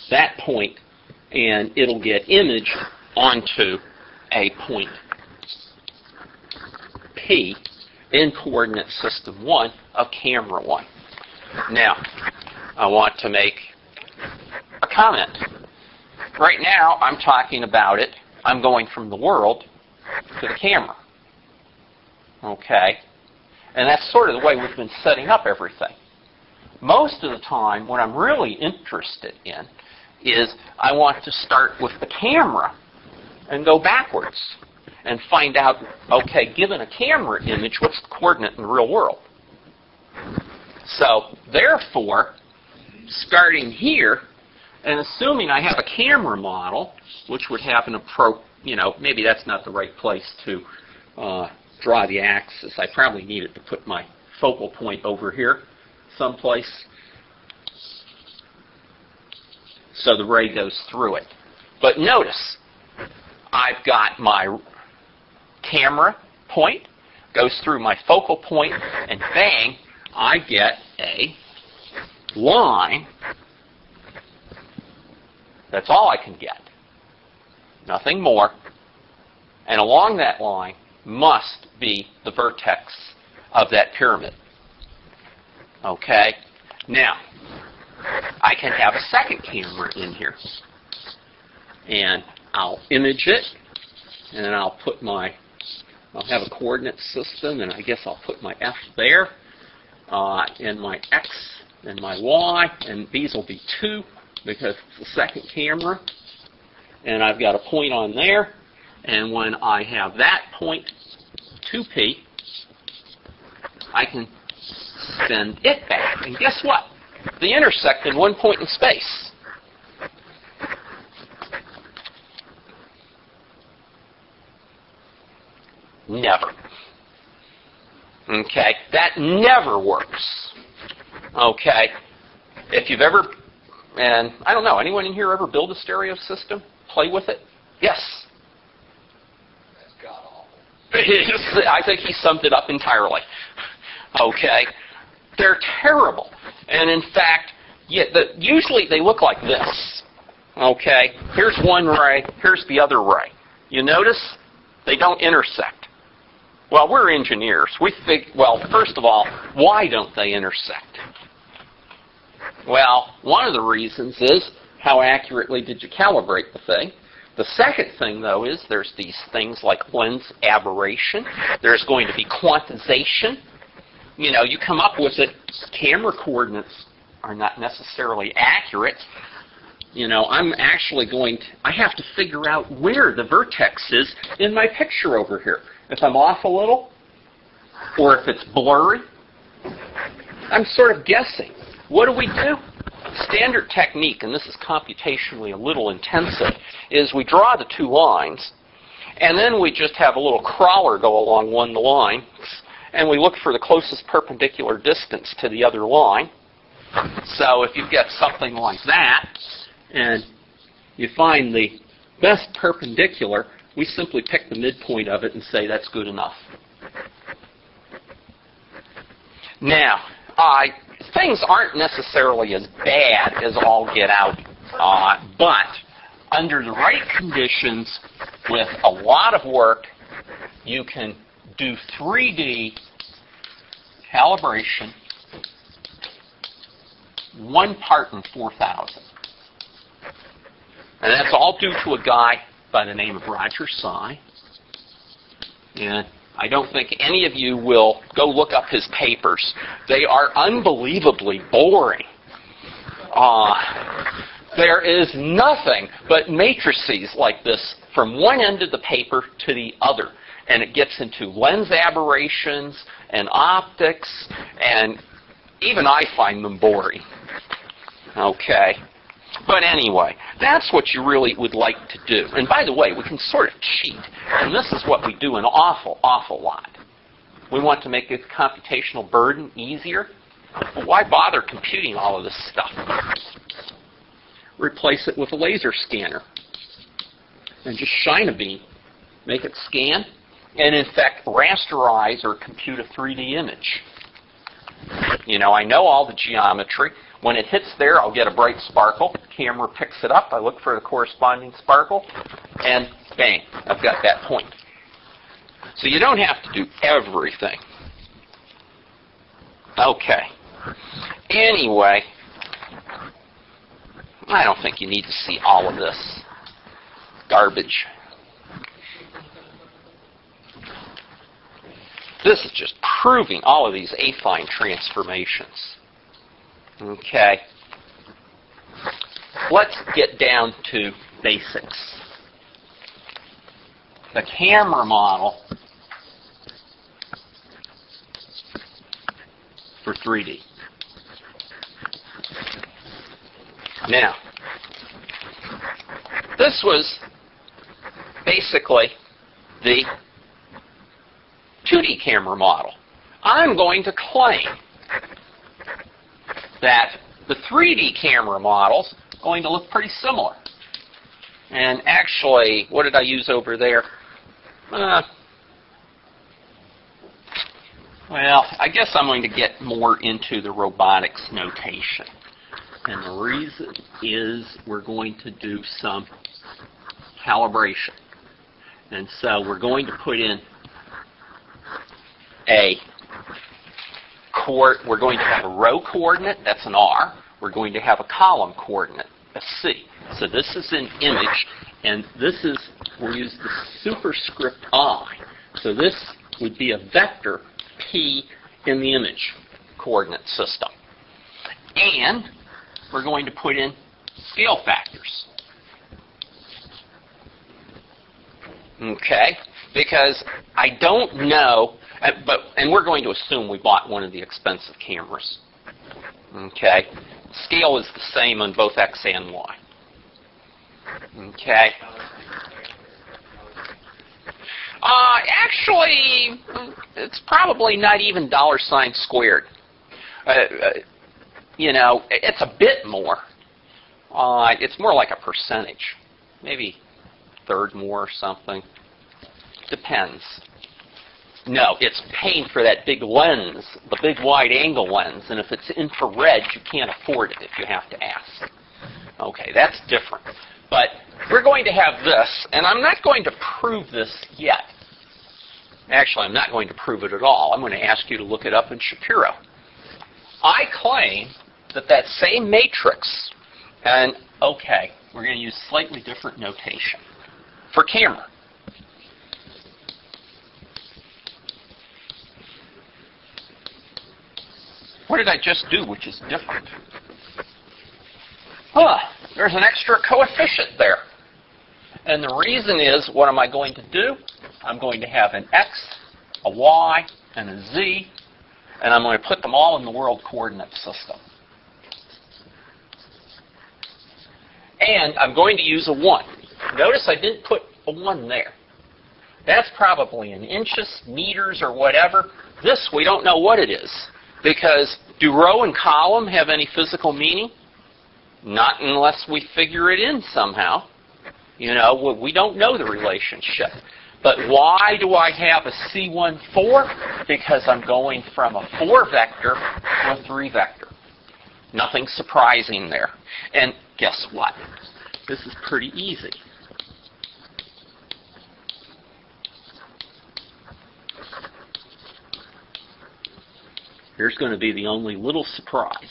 that point, and it'll get imaged onto a point P in coordinate system one of camera one. Now, I want to make a comment. Right now, I'm talking about it. I'm going from the world to the camera. Okay? And that's sort of the way we've been setting up everything. Most of the time, what I'm really interested in is I want to start with the camera and go backwards and find out, okay, given a camera image, what's the coordinate in the real world? So, therefore, starting here, and assuming I have a camera model, which would have an appro, you know, maybe that's not the right place to uh, draw the axis. I probably needed to put my focal point over here someplace so the ray goes through it. But notice, I've got my camera point, goes through my focal point, and bang, I get a line. That's all I can get. Nothing more. And along that line must be the vertex of that pyramid. Okay? Now, I can have a second camera in here. And I'll image it, and then I'll put my, I'll have a coordinate system, and I guess I'll put my F there, uh, and my X, and my Y, and these will be two, because it's the second camera. And I've got a point on there, and when I have that point, two P, I can send it back. And guess what? They intersect in one point in space. Never. Okay? That never works. Okay? If you've ever, and I don't know, anyone in here ever build a stereo system? Play with it? Yes. That's god-awful. I think he summed it up entirely. Okay? They're terrible. And in fact, yeah, the, usually they look like this. Okay? Here's one ray, here's the other ray. You notice? They don't intersect. Well, we're engineers. We think, well, first of all, why don't they intersect? Well, one of the reasons is how accurately did you calibrate the thing? The second thing, though, is there's these things like lens aberration. There's going to be quantization. You know, you come up with it, camera coordinates are not necessarily accurate. You know, I'm actually going to, I have to figure out where the vertex is in my picture over here. If I'm off a little, or if it's blurry, I'm sort of guessing. What do we do? Standard technique, and this is computationally a little intensive, is we draw the two lines, and then we just have a little crawler go along one line, and we look for the closest perpendicular distance to the other line. So if you've got something like that, and you find the best perpendicular, we simply pick the midpoint of it and say that's good enough. Now, uh, things aren't necessarily as bad as all get out, uh, but under the right conditions, with a lot of work, you can do three D calibration, one part in four thousand. And that's all due to a guy by the name of Roger Tsai. And I don't think any of you will go look up his papers. They are unbelievably boring. Uh, there is nothing but matrices like this from one end of the paper to the other. And it gets into lens aberrations and optics, and even I find them boring. Okay. But anyway, that's what you really would like to do. And by the way, we can sort of cheat. And this is what we do an awful, awful lot. We want to make the computational burden easier. Well, why bother computing all of this stuff? Replace it with a laser scanner. And just shine a beam. Make it scan. And in fact, rasterize or compute a three D image. You know, I know all the geometry. When it hits there, I'll get a bright sparkle. Camera picks it up. I look for the corresponding sparkle, and bang, I've got that point. So you don't have to do everything. Okay. Anyway, I don't think you need to see all of this garbage. This is just proving all of these affine transformations. Okay. Let's get down to basics. The camera model for three D. Now, this was basically the two D camera model. I'm going to claim that the three D camera model's going to look pretty similar. And actually, what did I use over there? Uh, well, I guess I'm going to get more into the robotics notation. And the reason is we're going to do some calibration. And so we're going to put in a core, we're going to have a row coordinate, that's an R. We're going to have a column coordinate, a C. So this is an image, and this is, we'll use the superscript I. So this would be a vector P in the image coordinate system. And we're going to put in scale factors. Okay? Because I don't know, but and we're going to assume we bought one of the expensive cameras. Okay? Scale is the same on both X and Y. Okay? Uh, actually, it's probably not even dollar sign squared. Uh, uh, you know, it's a bit more. Uh, it's more like a percentage. Maybe a third more or something. Depends. No, it's paying for that big lens, the big wide angle lens, and if it's infrared, you can't afford it if you have to ask. Okay, that's different. But we're going to have this, and I'm not going to prove this yet. Actually, I'm not going to prove it at all. I'm going to ask you to look it up in Shapiro. I claim that that same matrix, and okay, we're going to use slightly different notation for camera. What did I just do which is different? Huh, there's an extra coefficient there. And the reason is, what am I going to do? I'm going to have an X, a Y, and a Z, and I'm going to put them all in the world coordinate system. And I'm going to use a one. Notice I didn't put a one there. That's probably in inches, meters, or whatever. This, we don't know what it is. Because do row and column have any physical meaning? Not unless we figure it in somehow. You know, we don't know the relationship. But why do I have a C one four? Because I'm going from a four vector to a three vector. Nothing surprising there. And guess what? This is pretty easy. Here's going to be the only little surprise.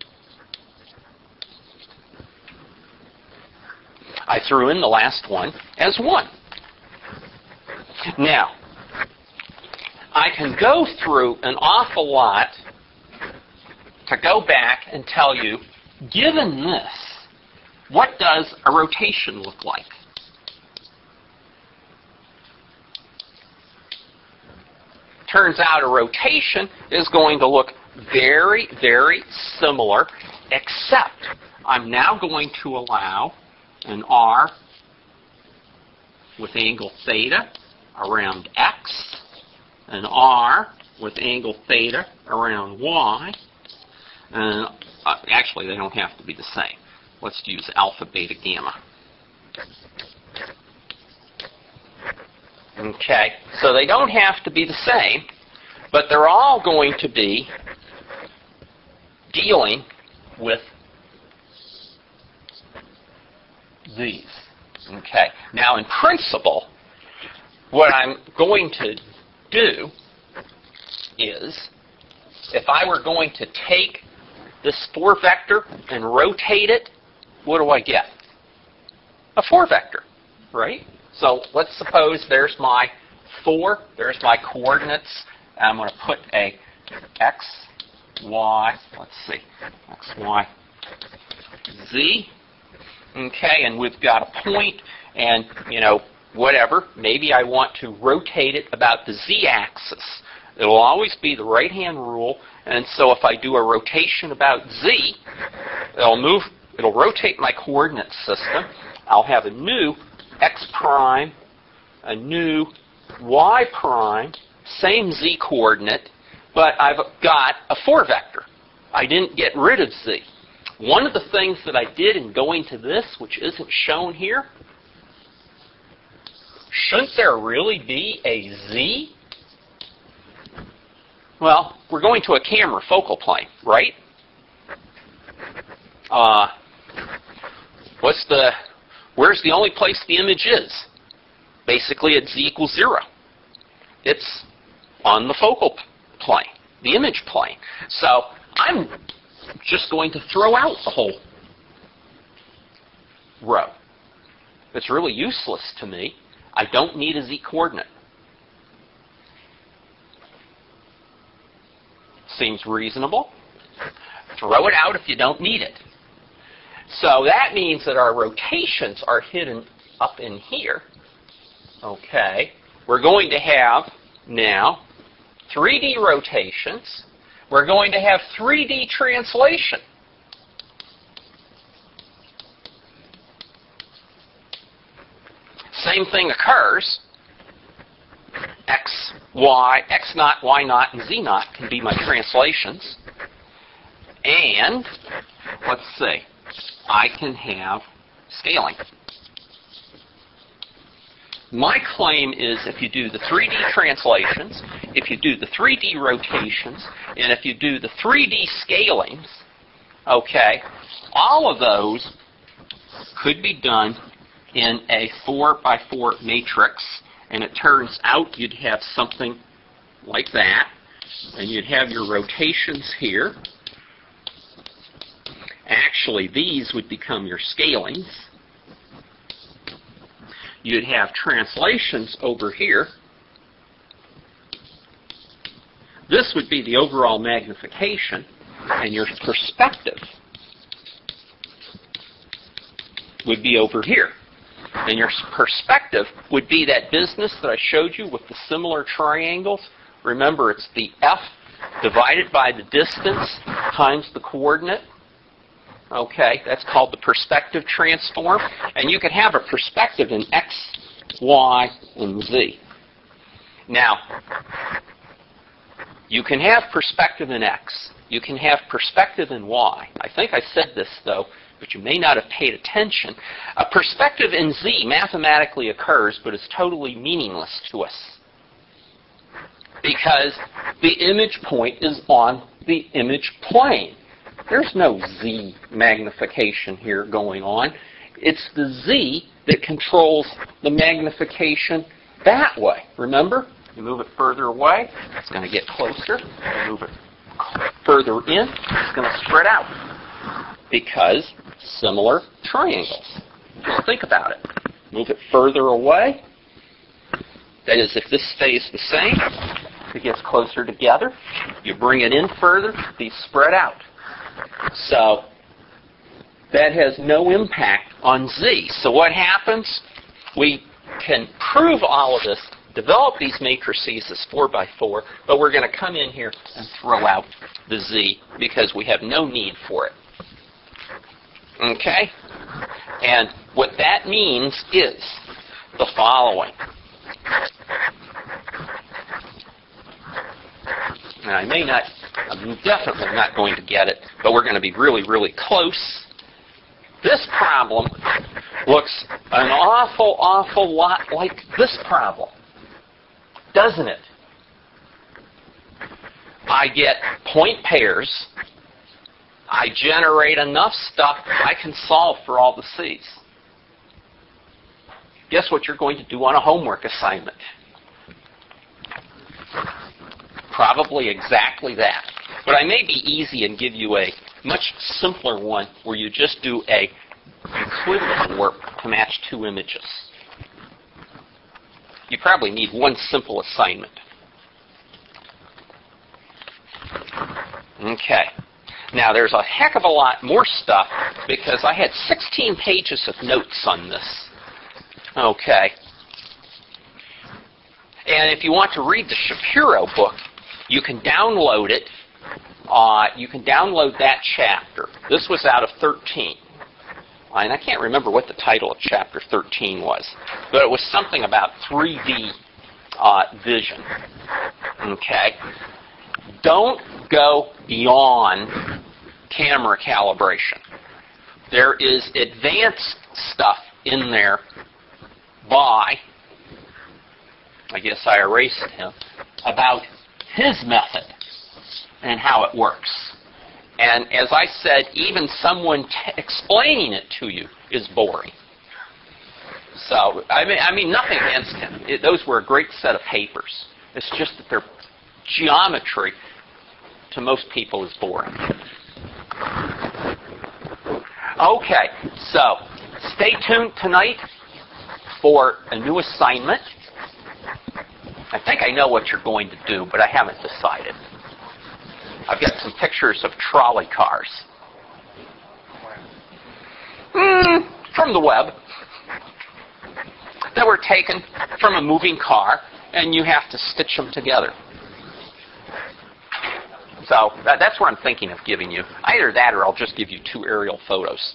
I threw in the last one as one. Now, I can go through an awful lot to go back and tell you, given this, what does a rotation look like? Turns out a rotation is going to look very, very similar, except I'm now going to allow an R with angle theta around X, an R with angle theta around Y, and uh, actually they don't have to be the same. Let's use alpha, beta, gamma. Okay, so they don't have to be the same, but they're all going to be dealing with these. Okay. Now, in principle, what I'm going to do is, if I were going to take this four vector and rotate it, what do I get? A four vector, right? So let's suppose there's my four, there's my coordinates. I'm going to put a x, y, let's see, x, y, z. Okay, and we've got a point, and, you know, whatever. Maybe I want to rotate it about the z-axis. It'll always be the right-hand rule, and so if I do a rotation about z, it'll move, it'll rotate my coordinate system. I'll have a new x prime, a new y prime, same z coordinate, but I've got a four vector. I didn't get rid of z. One of the things that I did in going to this, which isn't shown here, shouldn't there really be a z? Well, we're going to a camera focal plane, right? Uh, what's the, where's the only place the image is? Basically at z equals zero. It's on the focal plane, the image plane. So I'm just going to throw out the whole row. It's really useless to me. I don't need a z coordinate. Seems reasonable. Throw it out if you don't need it. So that means that our rotations are hidden up in here. Okay. We're going to have now three D rotations. We're going to have three D translation. Same thing occurs. X, Y, X naught, Y naught, and Z naught can be my translations. And, let's see, I can have scaling. My claim is if you do the three D translations, if you do the three D rotations, and if you do the three D scalings, okay, all of those could be done in a four by four matrix, and it turns out you'd have something like that, and you'd have your rotations here. Actually, these would become your scalings. You'd have translations over here. This would be the overall magnification, and your perspective would be over here. And your perspective would be that business that I showed you with the similar triangles. Remember, it's the f divided by the distance times the coordinate. Okay, that's called the perspective transform. And you could have a perspective in x, y, and z. Now, you can have perspective in x. You can have perspective in y. I think I said this, though, but you may not have paid attention. A perspective in z mathematically occurs, but is totally meaningless to us, because the image point is on the image plane. There's no z magnification here going on. It's the z that controls the magnification that way. Remember? You move it further away, it's going to get closer. You move it further in, it's going to spread out. Because similar triangles. Just think about it. Move it further away. That is, if this stays the same, it gets closer together. You bring it in further, these spread out. So that has no impact on z. So what happens? We can prove all of this, develop these matrices as four by four, but we're going to come in here and throw out the z because we have no need for it. Okay? And what that means is the following. And I may not, I'm definitely not going to get it, but we're going to be really, really close. This problem looks an awful, awful lot like this problem, doesn't it? I get point pairs I generate enough stuff, I can solve for all the C's. Guess what you're going to do on a homework assignment? Probably exactly that. But I may be easy and give you a much simpler one where you just do a Euclidean work to match two images. You probably need one simple assignment. Okay. Now, there's a heck of a lot more stuff because I had sixteen pages of notes on this. Okay. And if you want to read the Shapiro book, you can download it. Uh, you can download that chapter. This was out of thirteen. And I can't remember what the title of chapter thirteen was, but it was something about three D uh, vision. Okay? Don't go beyond camera calibration. There is advanced stuff in there by, I guess I erased him, about his method and how it works. And as I said, even someone t- explaining it to you is boring. So, I mean, I mean nothing against him. It, those were a great set of papers. It's just that their geometry, to most people, is boring. Okay, so stay tuned tonight for a new assignment. I think I know what you're going to do, but I haven't decided. I've got some pictures of trolley cars. Mm, from the web. That were taken from a moving car, and you have to stitch them together. So that, that's what I'm thinking of giving you. Either that or I'll just give you two aerial photos.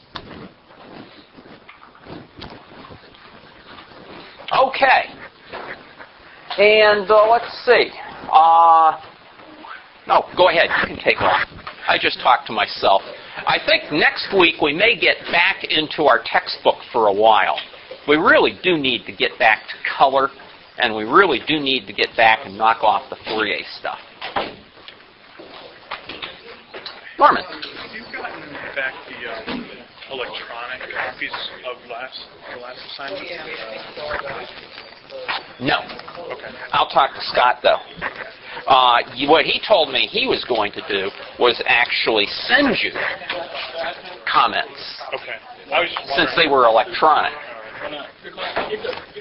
Okay. And uh, let's see. Uh, no, go ahead. You can take off. I just talked to myself. I think next week we may get back into our textbook for a while. We really do need to get back to color, and we really do need to get back and knock off the Fourier stuff. Norman. Have you gotten back the uh, electronic copies of last the last assignment? No. Okay. I'll talk to Scott, though. Uh, what he told me he was going to do was actually send you comments. Okay. I was just Since they were electronic. wondering.